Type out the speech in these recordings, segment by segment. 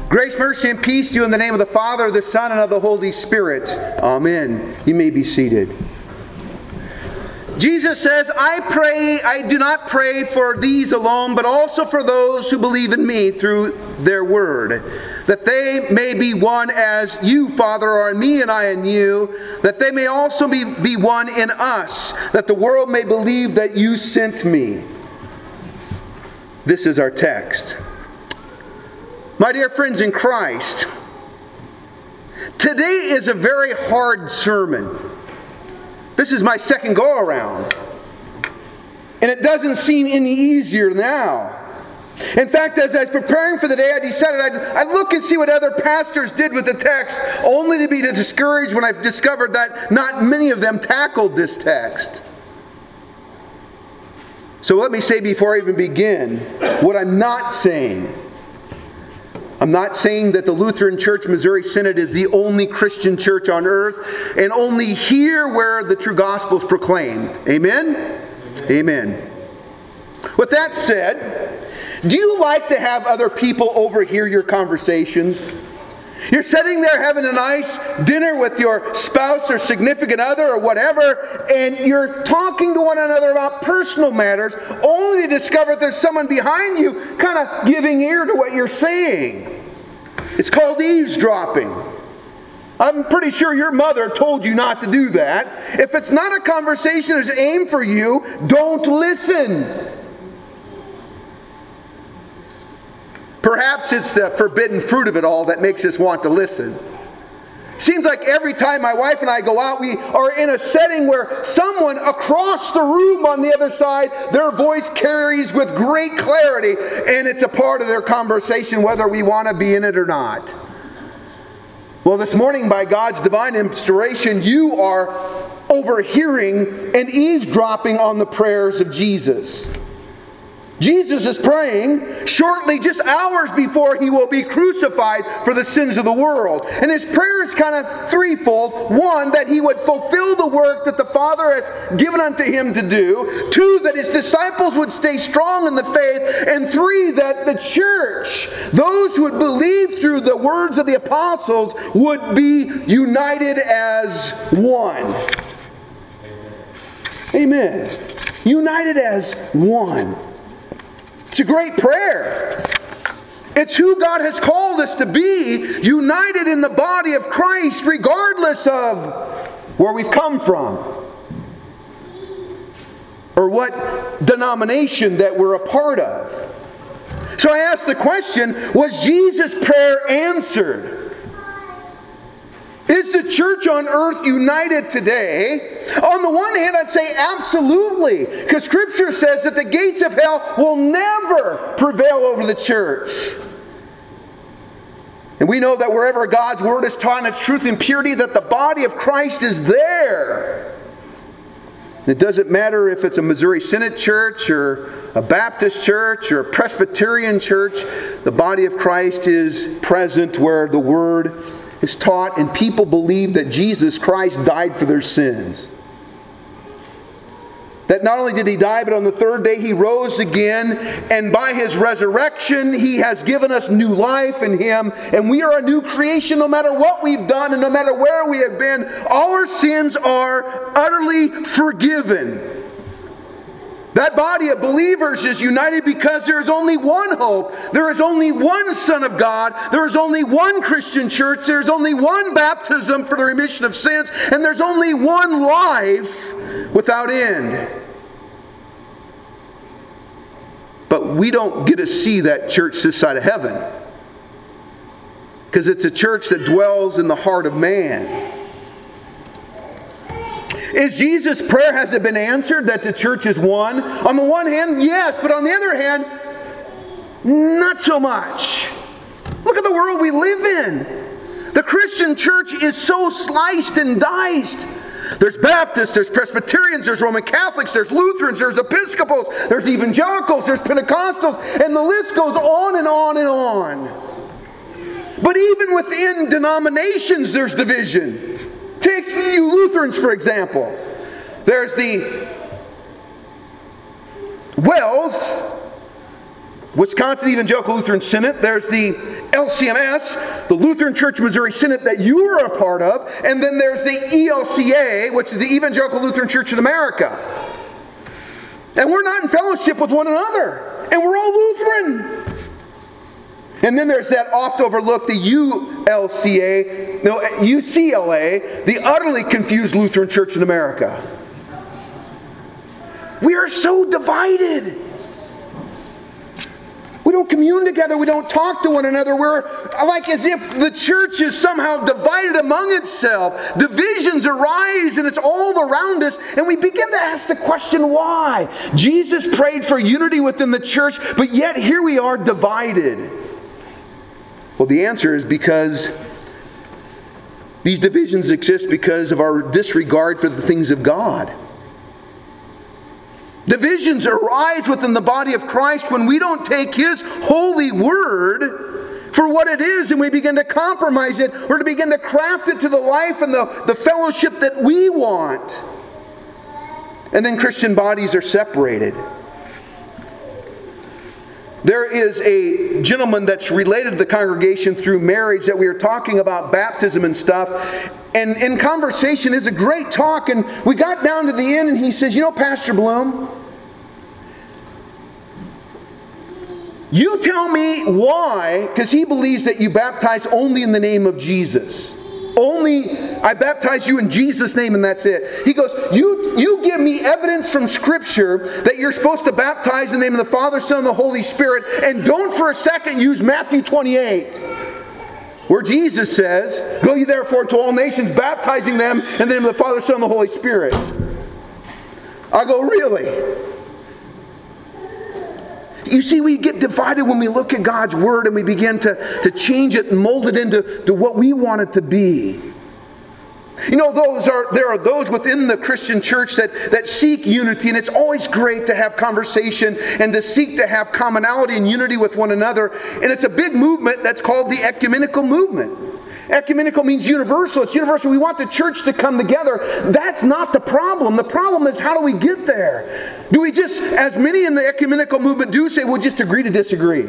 Grace, mercy, and peace to you in the name of the Father, the Son, and of the Holy Spirit. Amen. You may be seated. Jesus says, I do not pray for these alone, but also for those who believe in me through their word, that they may be one as you, Father, are in me and I in you, that they may also be one in us, that the world may believe that you sent me. This is our text. My dear friends in Christ, today is a very hard sermon. This is my second go-around. And it doesn't seem any easier now. In fact, as I was preparing for the day, I decided I'd look and see what other pastors did with the text, only to be discouraged when I discovered that not many of them tackled this text. So let me say before I even begin what I'm not saying. I'm not saying that the Lutheran Church Missouri Synod is the only Christian church on earth and only here where the true gospel is proclaimed. Amen? Amen. With that said, do you like to have other people overhear your conversations? You're sitting there having a nice dinner with your spouse or significant other or whatever, and you're talking to one another about personal matters, only to discover that there's someone behind you kind of giving ear to what you're saying. It's called eavesdropping. I'm pretty sure your mother told you not to do that. If it's not a conversation that's aimed for you, don't listen. Perhaps it's the forbidden fruit of it all that makes us want to listen. Seems like every time my wife and I go out, we are in a setting where someone across the room on the other side, their voice carries with great clarity, and it's a part of their conversation whether we want to be in it or not. Well, this morning, by God's divine inspiration, you are overhearing and eavesdropping on the prayers of Jesus. Jesus is praying shortly, just hours before he will be crucified for the sins of the world. And his prayer is kind of threefold. One, that he would fulfill the work that the Father has given unto him to do. Two, that his disciples would stay strong in the faith. And three, that the church, those who would believe through the words of the apostles, would be united as one. Amen. United as one. It's a great prayer. It's who God has called us to be, united in the body of Christ, regardless of where we've come from or what denomination that we're a part of. So I asked the question, was Jesus' prayer answered? Is the church on earth united today? On the one hand, I'd say absolutely, because Scripture says that the gates of hell will never prevail over the church. And we know that wherever God's Word is taught in its truth and purity, that the body of Christ is there. It doesn't matter if it's a Missouri Synod church or a Baptist church or a Presbyterian church, the body of Christ is present where the Word is taught and people believe that Jesus Christ died for their sins. That not only did he die, but on the third day he rose again, and by his resurrection he has given us new life in him, and we are a new creation no matter what we've done and no matter where we have been. All our sins are utterly forgiven. That body of believers is united because there is only one hope. There is only one Son of God. There is only one Christian church. There is only one baptism for the remission of sins. And there's only one life without end. But we don't get to see that church this side of heaven, because it's a church that dwells in the heart of man. Is Jesus' prayer, has it been answered that the church is one? On the one hand, yes, but on the other hand, not so much. Look at the world we live in. The Christian church is so sliced and diced. There's Baptists, there's Presbyterians, there's Roman Catholics, there's Lutherans, there's Episcopals, there's Evangelicals, there's Pentecostals, and the list goes on and on and on. But even within denominations, there's division. Take you Lutherans, for example. There's the Wells, Wisconsin Evangelical Lutheran Synod. There's the LCMS, the Lutheran Church Missouri Synod that you are a part of, and then there's the ELCA, which is the Evangelical Lutheran Church in America. And we're not in fellowship with one another, and we're all Lutheran. And then there's that oft overlooked, the UCLA, the utterly confused Lutheran Church in America. We are so divided. We don't commune together. We don't talk to one another. We're like as if the church is somehow divided among itself. Divisions arise and it's all around us. And we begin to ask the question, why? Jesus prayed for unity within the church, but yet here we are divided. Well, the answer is because these divisions exist because of our disregard for the things of God. Divisions arise within the body of Christ when we don't take His holy word for what it is and we begin to compromise it or to begin to craft it to the life and the fellowship that we want. And then Christian bodies are separated. There is a gentleman that's related to the congregation through marriage that we were talking about baptism and stuff. And in conversation is a great talk. And we got down to the end and he says, Pastor Bloom, you tell me why, because he believes that you baptize only in the name of Jesus. Only, I baptize you in Jesus' name and that's it. He goes, you give me evidence from Scripture that you're supposed to baptize in the name of the Father, Son, and the Holy Spirit, and don't for a second use Matthew 28, where Jesus says, go ye therefore to all nations, baptizing them in the name of the Father, Son, and the Holy Spirit. I go, really? You see, we get divided when we look at God's Word and we begin to change it and mold it into what we want it to be. There are those within the Christian church that seek unity, and it's always great to have conversation and to seek to have commonality and unity with one another. And it's a big movement that's called the ecumenical movement. Ecumenical means universal. It's universal. We want the church to come together. That's not the problem. The problem is, how do we get there? Do we just, as many in the ecumenical movement do, say we'll just agree to disagree?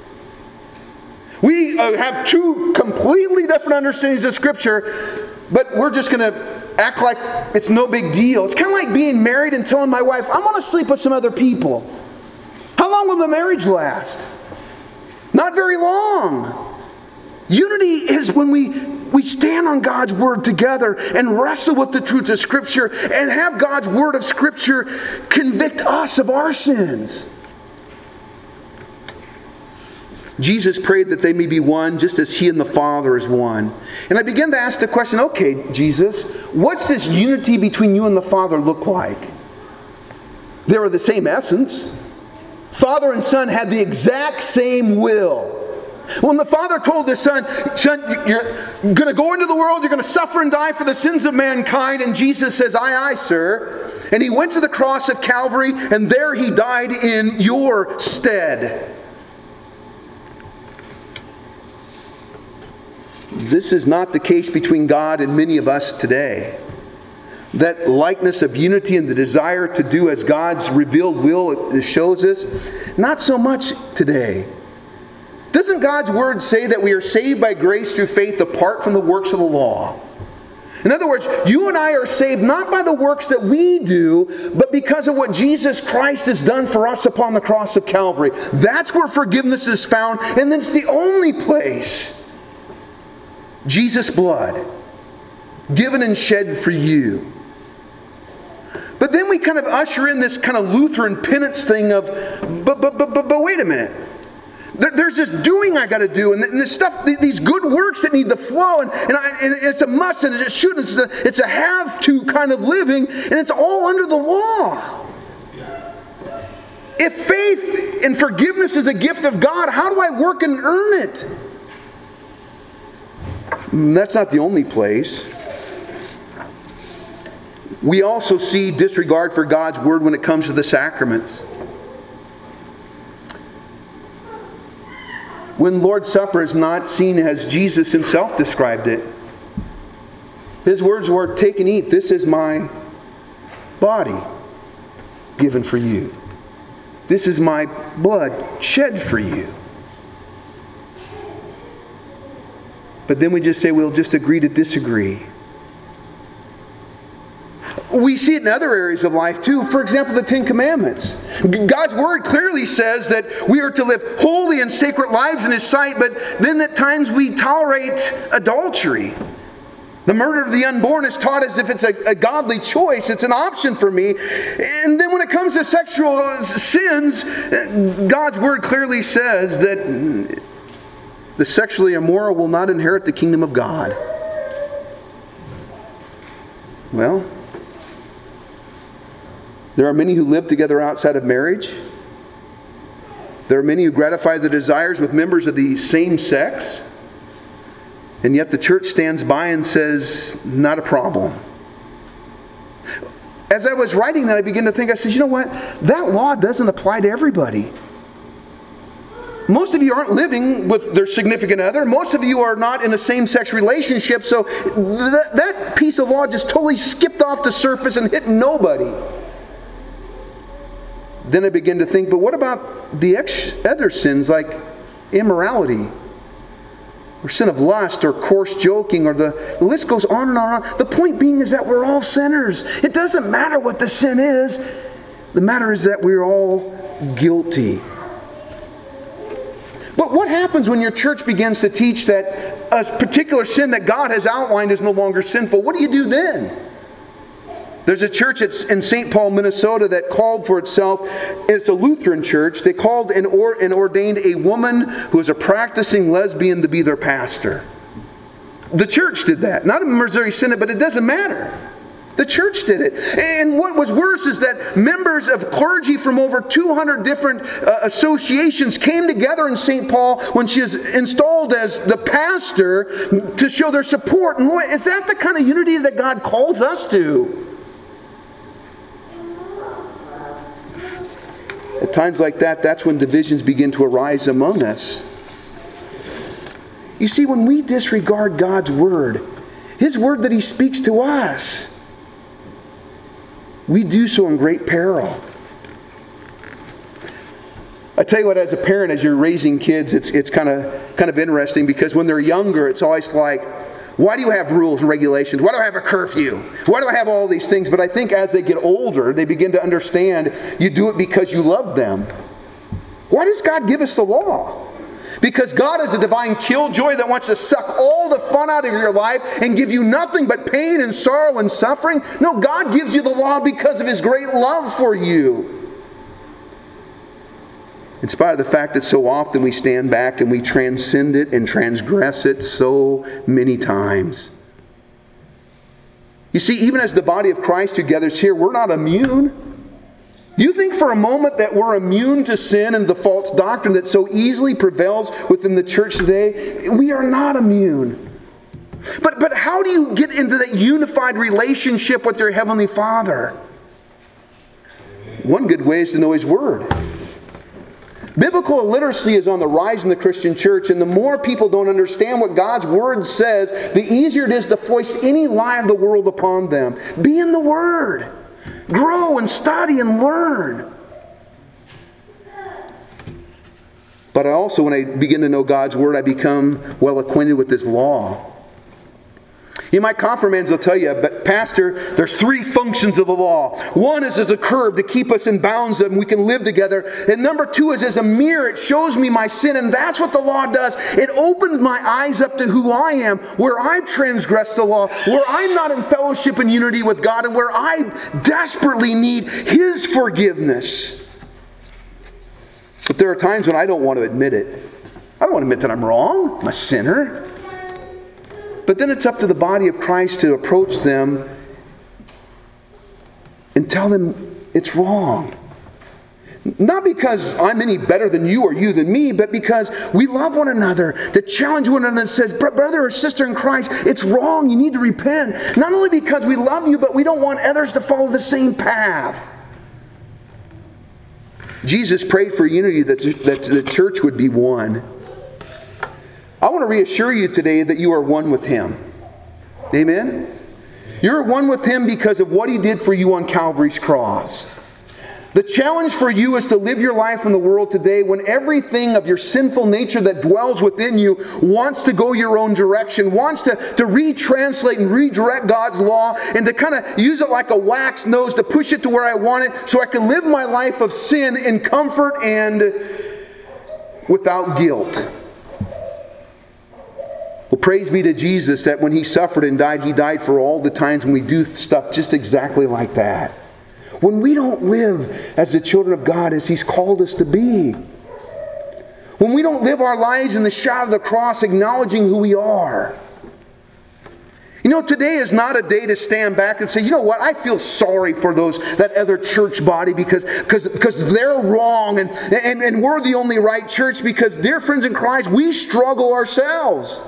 We have two completely different understandings of Scripture, but we're just going to act like it's no big deal. It's kind of like being married and telling my wife, I'm going to sleep with some other people. How long will the marriage last? Not very long. Unity is when we stand on God's Word together and wrestle with the truth of Scripture and have God's Word of Scripture convict us of our sins. Jesus prayed that they may be one just as He and the Father is one. And I began to ask the question, okay, Jesus, what's this unity between you and the Father look like? They were the same essence. Father and Son had the exact same will. When the Father told the Son, you're going to go into the world, you're going to suffer and die for the sins of mankind. And Jesus says, aye, aye, sir. And He went to the cross of Calvary, and there He died in your stead. This is not the case between God and many of us today. That likeness of unity and the desire to do as God's revealed will shows us, not so much today. Doesn't God's Word say that we are saved by grace through faith apart from the works of the law? In other words, you and I are saved not by the works that we do, but because of what Jesus Christ has done for us upon the cross of Calvary. That's where forgiveness is found, and it's the only place. Jesus' blood, given and shed for you. But then we kind of usher in this kind of Lutheran penance thing of, but wait a minute. There's this doing I got to do, and this stuff, these good works that need to flow, and it's a must, and it shouldn't. It's a have-to kind of living, and it's all under the law. If faith and forgiveness is a gift of God, how do I work and earn it? That's not the only place. We also see disregard for God's Word when it comes to the sacraments. When Lord's Supper is not seen as Jesus Himself described it. His words were, take and eat, this is my body given for you. This is my blood shed for you. but then we just say we'll just agree to disagree. We see it in other areas of life too. For example, the Ten Commandments. God's Word clearly says that we are to live holy and sacred lives in His sight, but then at times we tolerate adultery. The murder of the unborn is taught as if it's a godly choice. It's an option for me. And then when it comes to sexual sins, God's Word clearly says that the sexually immoral will not inherit the kingdom of God. Well, there are many who live together outside of marriage. There are many who gratify their desires with members of the same sex. And yet the church stands by and says, not a problem. As I was writing that, I began to think, I said, you know what? That law doesn't apply to everybody. Most of you aren't living with their significant other. Most of you are not in a same-sex relationship. So that piece of law just totally skipped off the surface and hit nobody. Then I began to think, but what about the other sins like immorality? Or sin of lust, or coarse joking, or the list goes on and on. The point being is that we're all sinners. It doesn't matter what the sin is. The matter is that we're all guilty. But what happens when your church begins to teach that a particular sin that God has outlined is no longer sinful? What do you do then? There's a church in St. Paul, Minnesota that called for itself, it's a Lutheran church, they called and ordained a woman who is a practicing lesbian to be their pastor. The church did that. Not a Missouri Synod, but it doesn't matter. The church did it. And what was worse is that members of clergy from over 200 different associations came together in St. Paul when she is installed as the pastor to show their support. And Lord, is that the kind of unity that God calls us to? At times like that, that's when divisions begin to arise among us. You see, when we disregard God's Word, His Word that He speaks to us, we do so in great peril. I tell you what, as a parent, as you're raising kids, it's kind of interesting, because when they're younger, it's always like, why do you have rules and regulations? Why do I have a curfew? Why do I have all these things? But I think as they get older, they begin to understand you do it because you love them. Why does God give us the law? Because God is a divine killjoy that wants to suck all the fun out of your life and give you nothing but pain and sorrow and suffering? No, God gives you the law because of His great love for you. In spite of the fact that so often we stand back and we transcend it and transgress it so many times. You see, even as the body of Christ who gathers here, we're not immune. Do you think for a moment that we're immune to sin and the false doctrine that so easily prevails within the church today? We are not immune. But how do you get into that unified relationship with your Heavenly Father? One good way is to know His Word. Biblical illiteracy is on the rise in the Christian church, and the more people don't understand what God's Word says, the easier it is to foist any lie of the world upon them. Be in the Word. Grow and study and learn. But I also, when I begin to know God's Word, I become well acquainted with His law. My confirmands will tell you, but Pastor, there's 3 functions of the law. One is as a curb to keep us in bounds and we can live together. And number 2 is as a mirror. It shows me my sin, and that's what the law does. It opens my eyes up to who I am, where I transgress the law, where I'm not in fellowship and unity with God, and where I desperately need His forgiveness. But there are times when I don't want to admit it. I don't want to admit that I'm wrong. I'm a sinner. But then it's up to the body of Christ to approach them and tell them it's wrong. Not because I'm any better than you or you than me, but because we love one another, to challenge one another and says, brother or sister in Christ, it's wrong, you need to repent. Not only because we love you, but we don't want others to follow the same path. Jesus prayed for unity, that the church would be one. I want to reassure you today that you are one with Him. Amen? You're one with Him because of what He did for you on Calvary's cross. The challenge for you is to live your life in the world today when everything of your sinful nature that dwells within you wants to go your own direction, wants to retranslate and redirect God's law, and to kind of use it like a wax nose to push it to where I want it so I can live my life of sin in comfort and without guilt. Well, praise be to Jesus that when He suffered and died, He died for all the times when we do stuff just exactly like that. When we don't live as the children of God as He's called us to be. When we don't live our lives in the shadow of the cross acknowledging who we are. You know, today is not a day to stand back and say, you know what, I feel sorry for that other church body because they're wrong and we're the only right church, because, dear friends in Christ, we struggle ourselves.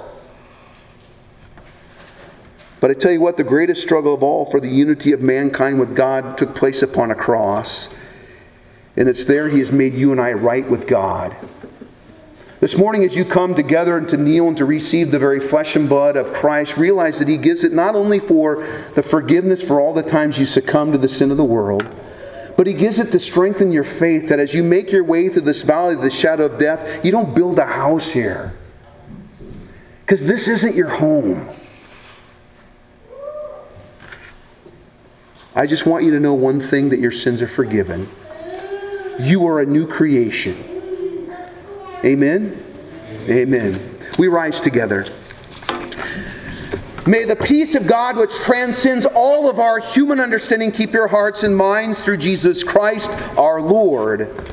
But I tell you what, the greatest struggle of all for the unity of mankind with God took place upon a cross. And it's there He has made you and I right with God. This morning, as you come together and to kneel and to receive the very flesh and blood of Christ, realize that He gives it not only for the forgiveness for all the times you succumb to the sin of the world, but He gives it to strengthen your faith, that as you make your way through this valley of the shadow of death, you don't build a house here. Because this isn't your home. I just want you to know one thing, that your sins are forgiven. You are a new creation. Amen? Amen. We rise together. May the peace of God, which transcends all of our human understanding, keep your hearts and minds through Jesus Christ our Lord.